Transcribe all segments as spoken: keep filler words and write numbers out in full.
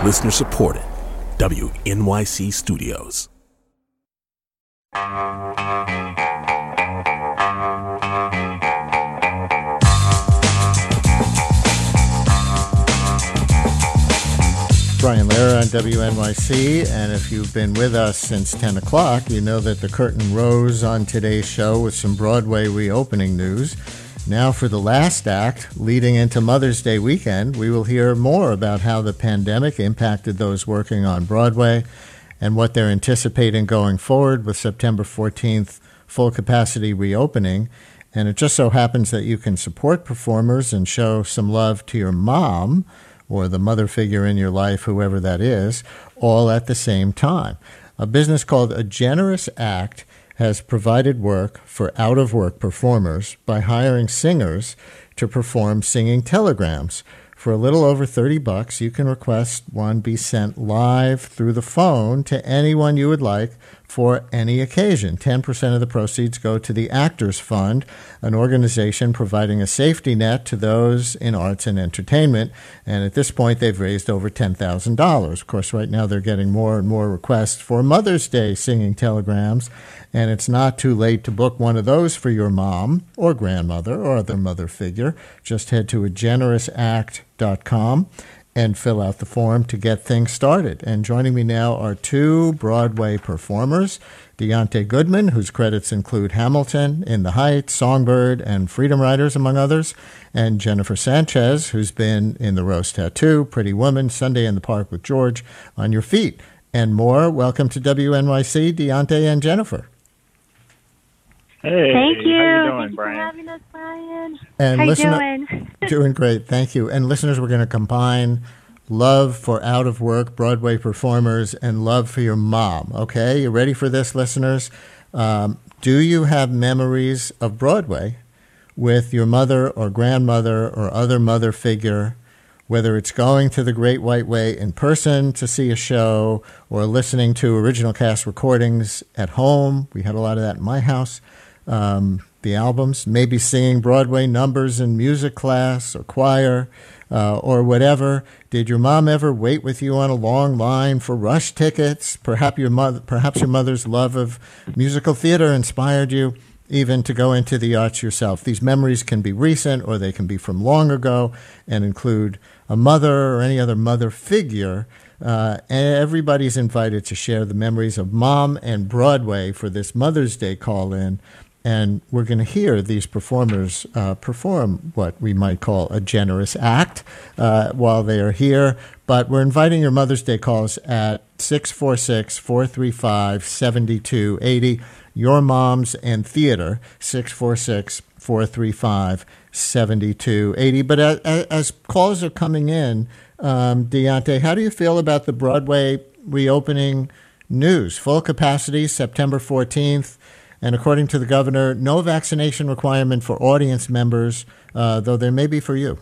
Listener supported. W N Y C Studios. Brian Lehrer on W N Y C, and if you've been with us since ten o'clock, you know that the curtain rose on today's show with some Broadway reopening news. Now for the last act, leading into Mother's Day weekend, we will hear more about how the pandemic impacted those working on Broadway and what they're anticipating going forward with September fourteenth full capacity reopening. And it just so happens that you can support performers and show some love to your mom or the mother figure in your life, whoever that is, all at the same time. A business called A Generous Act has provided work for out-of-work performers by hiring singers to perform singing telegrams. For a little over thirty bucks, you can request one be sent live through the phone to anyone you would like for any occasion. ten percent of the proceeds go to the Actors Fund, an organization providing a safety net to those in arts and entertainment. And at this point, they've raised over ten thousand dollars. Of course, right now they're getting more and more requests for Mother's Day singing telegrams. And it's not too late to book one of those for your mom or grandmother or other mother figure. Just head to a generous act dot com and fill out the form to get things started. And joining me now are two Broadway performers, Deontay Goodman, whose credits include Hamilton, In the Heights, Songbird, and Freedom Riders, among others, and Jennifer Sanchez, who's been in The Rose Tattoo, Pretty Woman, Sunday in the Park with George, On Your Feet, and more. Welcome to W N Y C, Deontay and Jennifer. Hey, thank you. How you doing, Thank you Brian? for having us, Brian. And how listener, you doing? Doing great, thank you. And listeners, we're going to combine love for out-of-work Broadway performers and love for your mom, okay? You ready for this, listeners? Um, do you have memories of Broadway with your mother or grandmother or other mother figure, whether it's going to the Great White Way in person to see a show or listening to original cast recordings at home? We had a lot of that in my house. Um, the albums, maybe singing Broadway numbers in music class or choir uh, or whatever. Did your mom ever wait with you on a long line for Rush tickets? Perhaps your mother, perhaps your mother's love of musical theater inspired you even to go into the arts yourself. These memories can be recent or they can be from long ago and include a mother or any other mother figure. Uh, and everybody's invited to share the memories of mom and Broadway for this Mother's Day call-in. And we're going to hear these performers uh, perform what we might call a generous act uh, while they are here. But we're inviting your Mother's Day calls at six four six, four three five, seven two eight zero. Your Moms and Theater, six four six, four three five, seven two eight zero. But as, as calls are coming in, um, Deontay, how do you feel about the Broadway reopening news? Full capacity, September fourteenth. And according to the governor, no vaccination requirement for audience members, uh, though there may be for you.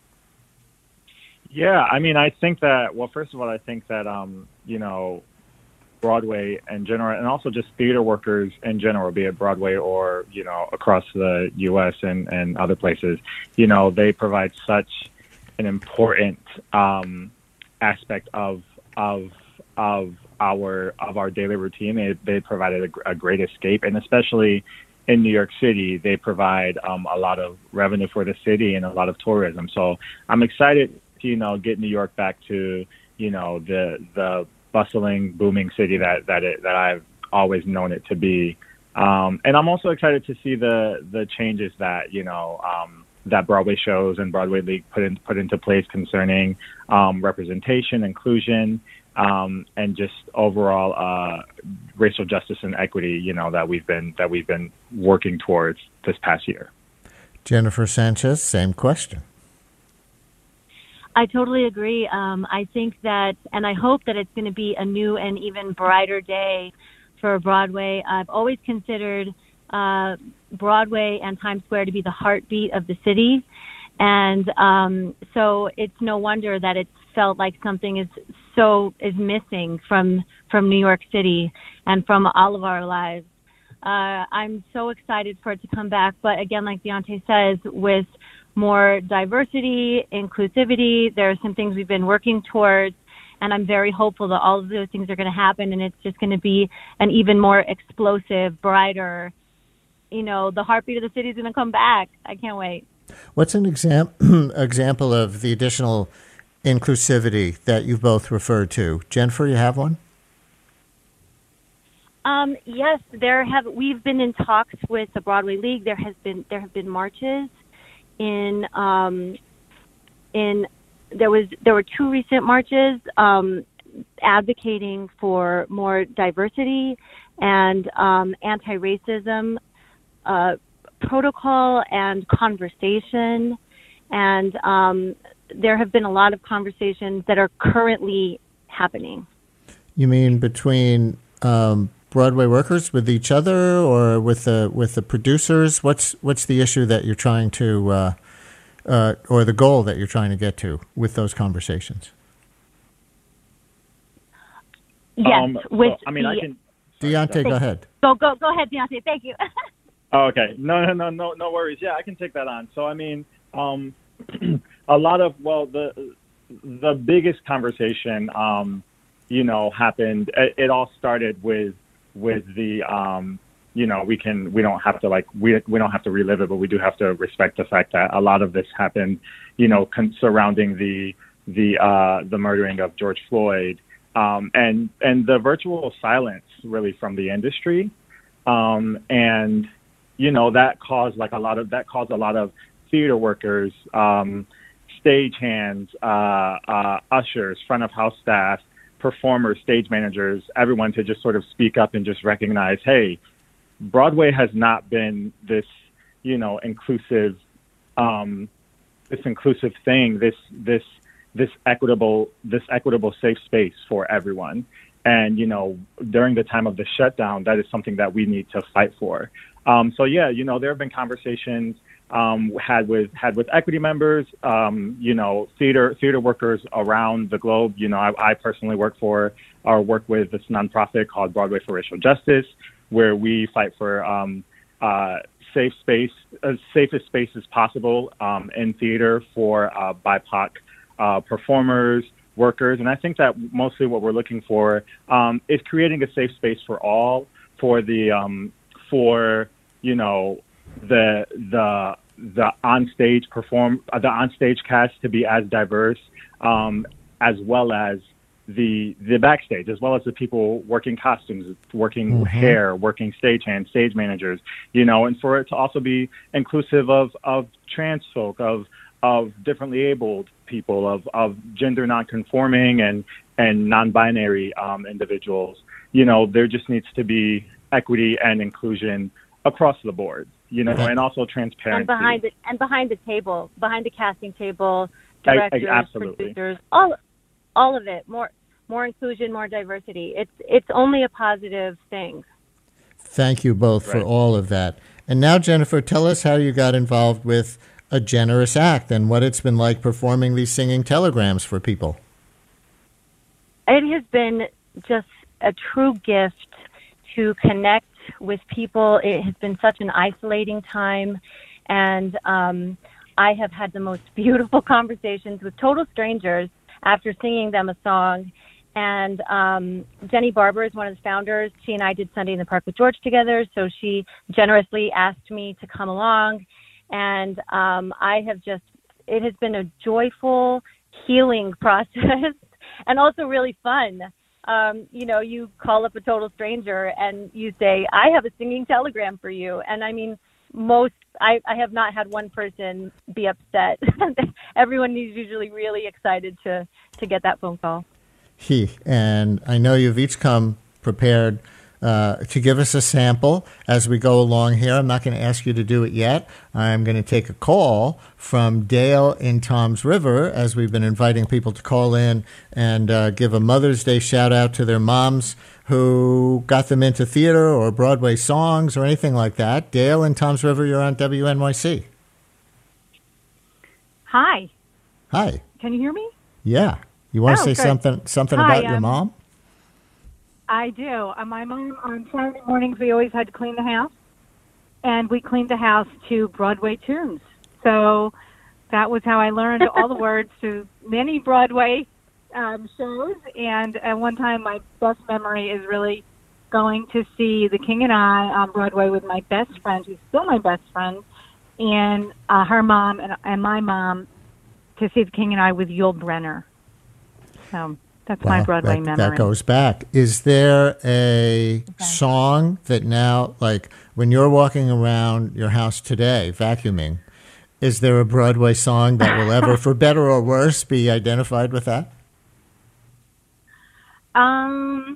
Yeah, I mean, I think that, well, first of all, I think that, um, you know, Broadway in general, and also just theater workers in general, be it Broadway or, you know, across the U S and, and other places, you know, they provide such an important um, aspect of of of our of our daily routine. They they provided a, a great escape, and especially in New York City, they provide um, a lot of revenue for the city and a lot of tourism. So I'm excited to, you know, get New York back to, you know, the the bustling, booming city that that it, that I've always known it to be. Um, and I'm also excited to see the the changes that, you know, um, that Broadway shows and Broadway League put in put into place concerning um, representation, inclusion, um, and just overall uh, racial justice and equity, you know, that we've been that we've been working towards this past year. Jennifer Sanchez, same question. I totally agree. Um, I think that, and I hope that it's going to be a new and even brighter day for Broadway. I've always considered uh, Broadway and Times Square to be the heartbeat of the city. And um, so it's no wonder that it's felt like something is so is missing from from New York City and from all of our lives. Uh, I'm so excited for it to come back. But again, like Deontay says, with more diversity, inclusivity, there are some things we've been working towards. and I'm very hopeful that all of those things are going to happen, and it's just going to be an even more explosive, brighter, you know, the heartbeat of the city is going to come back. I can't wait. What's an exam- example of the additional inclusivity that you've both referred to? Jennifer, you have one? Um, yes, there have. We've been in talks with the Broadway League. There has been there have been marches in um, in there was there were two recent marches um, advocating for more diversity and um, anti-racism uh, protocol and conversation, and um, there have been a lot of conversations that are currently happening. You mean between um, Broadway workers with each other, or with the with the producers? What's what's the issue that you're trying to, uh, uh, or the goal that you're trying to get to with those conversations? Yes, Um, with so, I mean, the, I can. Deontay, go ahead. go go go ahead, Deontay. Thank you. Oh, okay. No, no, no, no, no worries. Yeah, I can take that on. So, I mean, um, a lot of well, the the biggest conversation, um, you know, happened. It, it all started with with the, um, you know, we can we don't have to like we we don't have to relive it, but we do have to respect the fact that a lot of this happened, you know, con- surrounding the the uh, the murdering of George Floyd, um, and and the virtual silence really from the industry, um, and you know, that caused like a lot of that caused a lot of theater workers, um, stagehands, uh, uh, ushers, front of house staff, performers, stage managers, everyone to just sort of speak up and just recognize, hey, Broadway has not been this, you know, inclusive, um, this inclusive thing, this this this equitable this equitable safe space for everyone. And, you know, during the time of the shutdown, that is something that we need to fight for. Um, so, yeah, you know, there have been conversations um, had with had with equity members, um, you know, theater theater workers around the globe. You know, I, I personally work for or work with this nonprofit called Broadway for Racial Justice, where we fight for um, uh, safe space, as safest spaces possible um, in theater for uh, B I P O C uh, performers, workers. And I think that mostly what we're looking for um, is creating a safe space for all, for the um, for you know the the the onstage perform uh, the onstage cast to be as diverse um, as well as the the backstage, as well as the people working costumes, working mm-hmm. hair, working stagehands, stage managers, you know, and for it to also be inclusive of of trans folk, of of differently abled people, of of gender nonconforming and and non-binary um, individuals. You know, there just needs to be equity and inclusion across the board, you know, and also transparency. And behind the and behind the table, behind the casting table, directors, I, I, absolutely. producers, all all of it. More more inclusion, more diversity. It's it's only a positive thing. Thank you both right. for all of that. And now, Jennifer, tell us how you got involved with A Generous Act and what it's been like performing these singing telegrams for people. It has been just a true gift to connect with people. It has been such an isolating time, and um, I have had the most beautiful conversations with total strangers after singing them a song. And um, Jenny Barber is one of the founders. She and I did Sunday in the Park with George together, so she generously asked me to come along. And um, I have just, it has been a joyful, healing process and also really fun. Um, you know, you call up a total stranger and you say, I have a singing telegram for you. And I mean, most, I, I have not had one person be upset. Everyone is usually really excited to, to get that phone call. He, and I know you've each come prepared uh, to give us a sample as we go along here. I'm not going to ask you to do it yet. I'm going to take a call from Dale in Toms River, as we've been inviting people to call in and uh, give a Mother's Day shout out to their moms who got them into theater or Broadway songs or anything like that. Dale in Toms River, you're on W N Y C. Hi. Hi. Can you hear me? Yeah. You want to oh, say good. something something Hi, about your um, mom? I do. Uh, my mom, on Saturday mornings, we always had to clean the house, and we cleaned the house to Broadway tunes. So that was how I learned all the words to many Broadway um, shows. And uh, one time, my best memory is really going to see The King and I on Broadway with my best friend, who's still my best friend, and uh, her mom and, and my mom, to see The King and I with Yul Brynner. So that's Wow, my Broadway that, memory. that goes back. Is there a Okay. song that now, like when you're walking around your house today, vacuuming, is there a Broadway song that will ever, for better or worse, be identified with that? Um,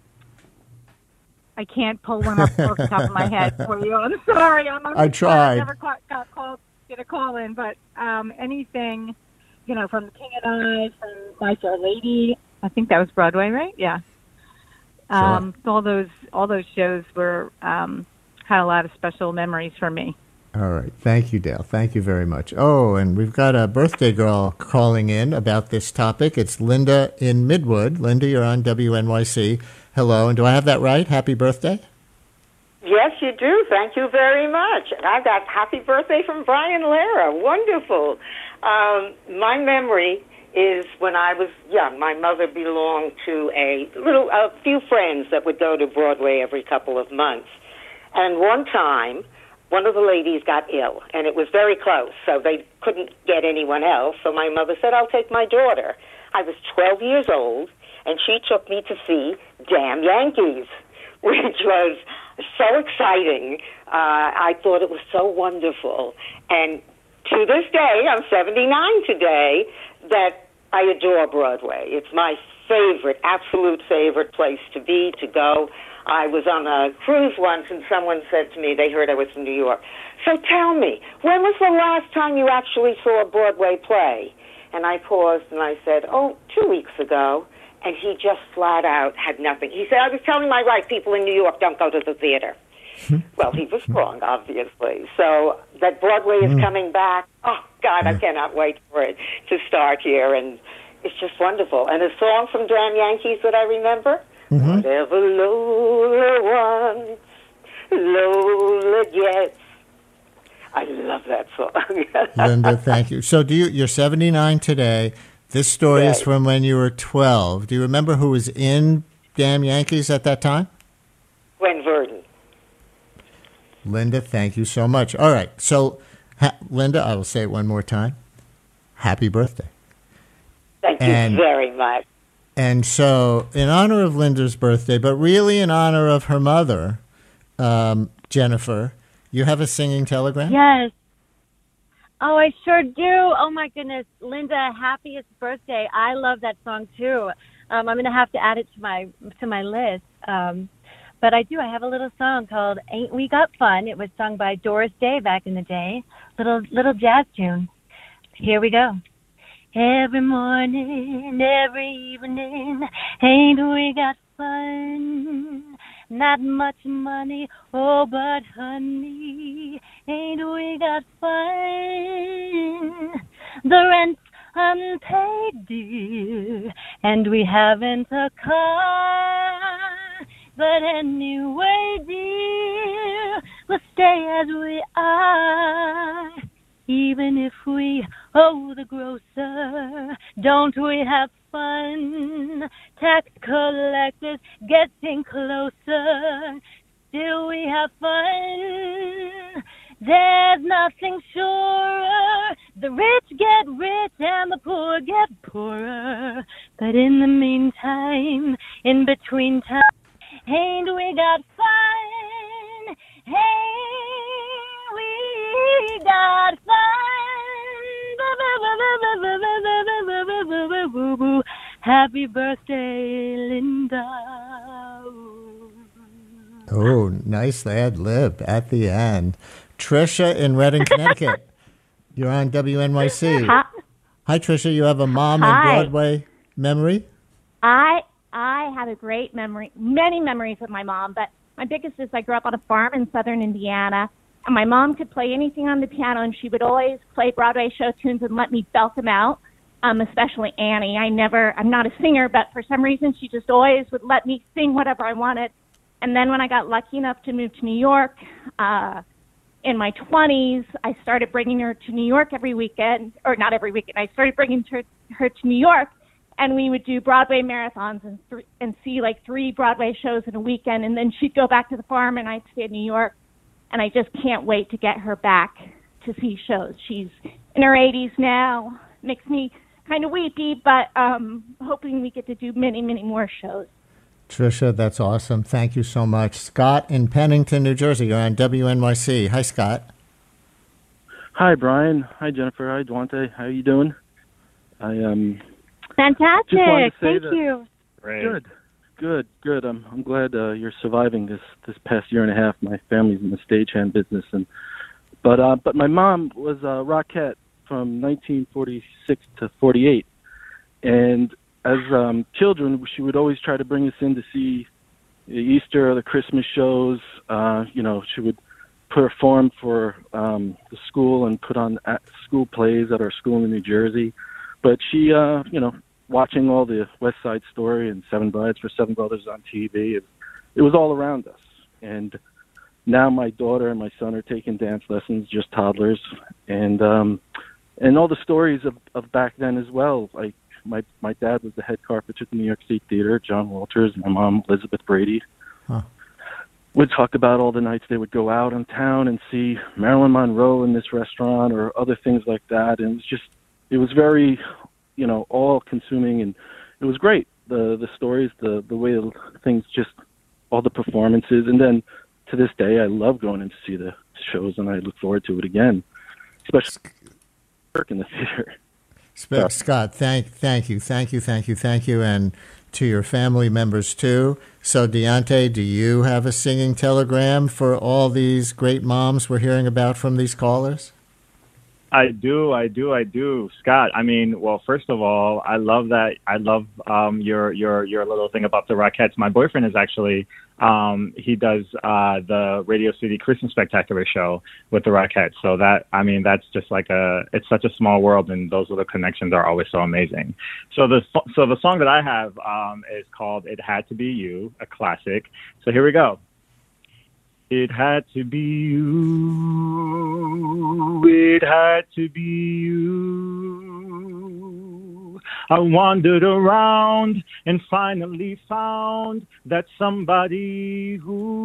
I can't pull one up off the top of my head for you. I'm sorry. I'm, I'm I tried. I never caught, got called, get a call in, but um, anything, you know, from The King and I, from My Fair Lady. I think that was Broadway, right? Yeah. Um, all those all those shows were um, had a lot of special memories for me. All right. Thank you, Dale. Thank you very much. Oh, and we've got a birthday girl calling in about this topic. It's Linda in Midwood. Linda, you're on W N Y C. Hello. And do I have that right? Happy birthday? Yes, you do. Thank you very much. And I got happy birthday from Brian Lara. Wonderful. Um, my memory is when I was young. My mother belonged to a little, a few friends that would go to Broadway every couple of months. And one time, one of the ladies got ill, and it was very close, so they couldn't get anyone else. So my mother said, I'll take my daughter. I was twelve years old, and she took me to see Damn Yankees, which was so exciting. Uh, I thought it was so wonderful. And to this day, I'm seventy-nine today, that I adore Broadway. It's my favorite, absolute favorite place to be, to go. I was on a cruise once, and someone said to me, they heard I was in New York, so tell me, when was the last time you actually saw a Broadway play? And I paused, and I said, oh, two weeks ago. And he just flat out had nothing. He said, I was telling my right people in New York don't go to the theater. Well, he was wrong, obviously. So that Broadway is coming back. Oh, God, I cannot wait for it to start here. And it's just wonderful. And a song from Damn Yankees that I remember, mm-hmm. Whatever Lola wants, Lola gets. I love that song. Linda, thank you. So do you, you're seventy-nine today. This story Right. is from when you were twelve. Do you remember who was in Damn Yankees at that time? Gwen Verdon. Linda, thank you so much. All right. So, ha- Linda, I will say it one more time. Happy birthday. Thank And- you very much. And so, in honor of Linda's birthday, but really in honor of her mother, um, Jennifer, you have a singing telegram? Yes. Oh, I sure do. Oh, my goodness. Linda, happiest birthday. I love that song, too. Um, I'm going to have to add it to my to my list. Um, but I do. I have a little song called Ain't We Got Fun. It was sung by Doris Day back in the day. Little little jazz tune. Here we go. Every morning, every evening, ain't we got fun? Not much money, oh, but honey, ain't we got fun? The rent's unpaid, dear, and we haven't a car. But anyway, dear, we'll stay as we are. Even if we owe the grocer, don't we have fun? Tax collectors getting closer, still we have fun. There's nothing surer. The rich get rich and the poor get poorer. But in the meantime, in between time, ain't we got fun? Ain't we got fun? Happy birthday, Linda. Oh, nice ad lib at the end. Trisha in Redding, Connecticut. You're on W N Y C. Hi, Hi, Trisha. You have a mom Hi. and Broadway memory? I I have a great memory, many memories with my mom, but my biggest is I grew up on a farm in southern Indiana, and my mom could play anything on the piano, and she would always play Broadway show tunes and let me belt them out, um, especially Annie. I never, I'm not a singer, but for some reason she just always would let me sing whatever I wanted. And then when I got lucky enough to move to New York, uh, in my twenties, I started bringing her to New York every weekend, or not every weekend. I started bringing her, her to New York, and we would do Broadway marathons and th- and see like three Broadway shows in a weekend, and then she'd go back to the farm and I'd stay in New York, and I just can't wait to get her back to see shows. She's in her eighties now, makes me kind of weepy, but um, hoping we get to do many, many more shows. Tricia, that's awesome. Thank you so much. Scott in Pennington, New Jersey. You're on W N Y C. Hi, Scott. Hi, Brian. Hi, Jennifer. Hi, Duante. How are you doing? I um. Fantastic. Just wanted to say Thank that- you. Great. Good, good, good. I'm I'm glad uh, you're surviving this this past year and a half. My family's in the stagehand business, and but uh, but my mom was a Rockette from nineteen forty-six to forty-eight, and as um, children, she would always try to bring us in to see the Easter or the Christmas shows. Uh, you know, she would perform for um, the school and put on at school plays at our school in New Jersey. But she, uh, you know, watching all the West Side Story and Seven Brides for Seven Brothers on T V, it, it was all around us. And now my daughter and my son are taking dance lessons, just toddlers, and um, and all the stories of, of back then as well. Like my my dad was the head carpenter at the New York State Theater, John Walters, and my mom, Elizabeth Brady. Huh. Would talk about all the nights they would go out in town and see Marilyn Monroe in this restaurant or other things like that. And it was just, it was very, you know, all-consuming, and it was great. The the stories, the the way things just, all the performances, and then to this day, I love going in to see the shows, and I look forward to it again, especially work in the theater. Sp- Scott, thank, thank you, thank you, thank you, thank you, and to your family members too. So, Deontay, do you have a singing telegram for all these great moms we're hearing about from these callers? I do, I do, I do, Scott. I mean, well, first of all, I love that. I love um, your your your little thing about the Rockettes. My boyfriend is actually um, he does uh, the Radio City Christmas Spectacular show with the Rockettes. So that, I mean, that's just like a, it's such a small world, and those little connections are always so amazing. So the so the song that I have um, is called "It Had to Be You," a classic. So here we go. It had to be you, it had to be you. I wandered around and finally found that somebody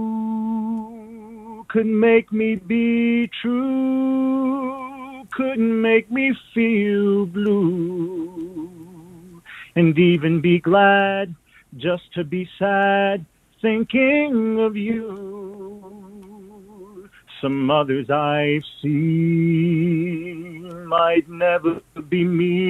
who could make me be true, couldn't make me feel blue, and even be glad just to be sad, thinking of you. Some others I've seen might never be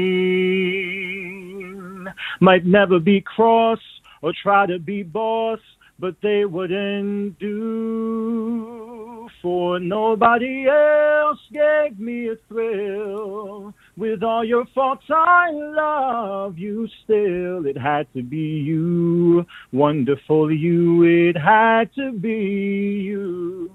mean, might never be cross or try to be boss, but they wouldn't do, for nobody else gave me a thrill. With all your faults, I love you still. It had to be you, wonderful you, it had to be you.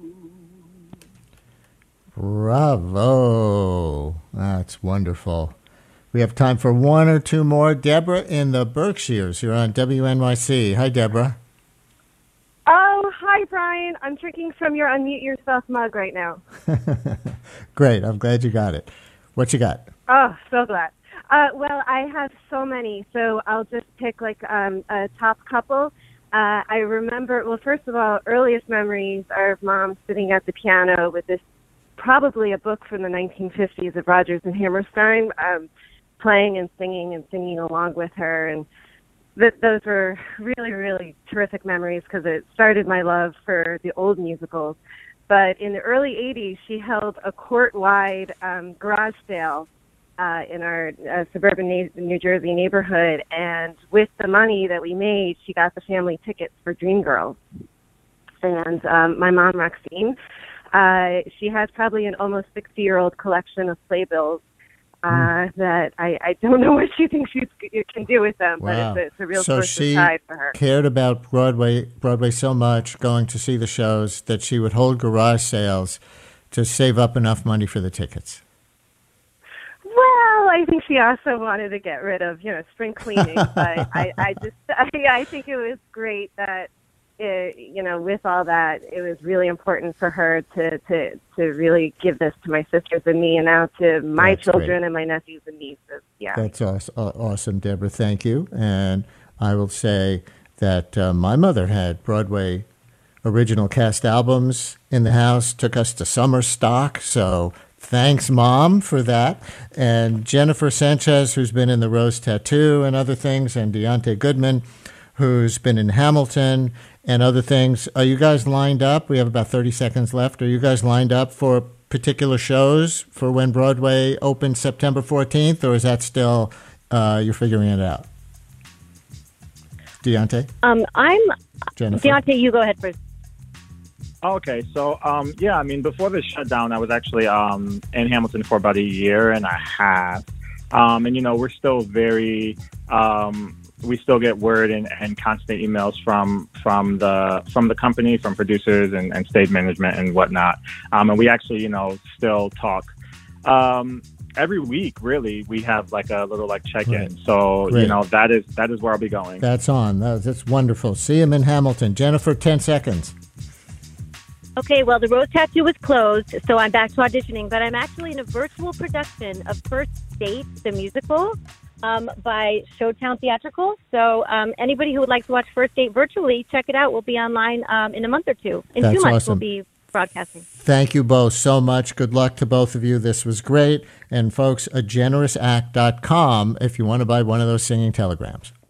Bravo. That's wonderful. We have time for one or two more. Deborah in the Berkshires. You're on W N Y C. Hi, Deborah. Oh, hi, Brian. I'm drinking from your Unmute Yourself mug right now. Great. I'm glad you got it. What you got? Oh, so glad. Uh, well, I have so many, so I'll just pick like um, a top couple. Uh, I remember, well, first of all, earliest memories are of Mom sitting at the piano with this, probably a book from the nineteen fifties of Rodgers and Hammerstein, um, playing and singing and singing along with her. And th- those were really, really terrific memories because it started my love for the old musicals. But in the early eighties, she held a court-wide um, garage sale uh, in our uh, suburban na- New Jersey neighborhood. And with the money that we made, she got the family tickets for Dreamgirls. And um, my mom, Roxine, uh, she has probably an almost sixty-year-old collection of playbills uh, mm. that I, I don't know what she thinks she can do with them, wow. but it's a, it's a real so source of pride for her. She cared about Broadway, Broadway so much, going to see the shows, that she would hold garage sales to save up enough money for the tickets. Well, I think she also wanted to get rid of, you know, spring cleaning, but I, I just, I, I think it was great that uh, you know, with all that, it was really important for her to, to, to really give this to my sisters and me, and now to my That's children great. and my nephews and nieces. Yeah. That's awesome, awesome, Deborah. Thank you. And I will say that uh, my mother had Broadway original cast albums in the house, took us to summer stock. So thanks, Mom, for that. And Jennifer Sanchez, who's been in The Rose Tattoo and other things, and Deontay Goodman, who's been in Hamilton and other things. Are you guys lined up? We have about thirty seconds left. Are you guys lined up for particular shows for when Broadway opens September fourteenth, or is that still, uh, you're figuring it out? Deontay? Um, I'm Jennifer? Deontay. You go ahead first. Okay, so um, yeah, I mean, before the shutdown, I was actually um, in Hamilton for about a year and a half, um, and you know, we're still very, um, we still get word and, and constant emails from from the from the company, from producers and, and stage management and whatnot, um, and we actually, you know, still talk. Um, every week, really, we have like a little like check-in. Right. So Great. you know, that is that is where I'll be going. That's on. That's, that's wonderful. See him in Hamilton. Jennifer, ten seconds. Okay, well, the Rose Tattoo was closed, so I'm back to auditioning, but I'm actually in a virtual production of First Date, the musical, um, by Showtown Theatrical. So um, anybody who would like to watch First Date virtually, check it out. We'll be online um, in a month or two. In That's two months, awesome. we'll be broadcasting. Thank you both so much. Good luck to both of you. This was great. And folks, a generous act dot com if you want to buy one of those singing telegrams.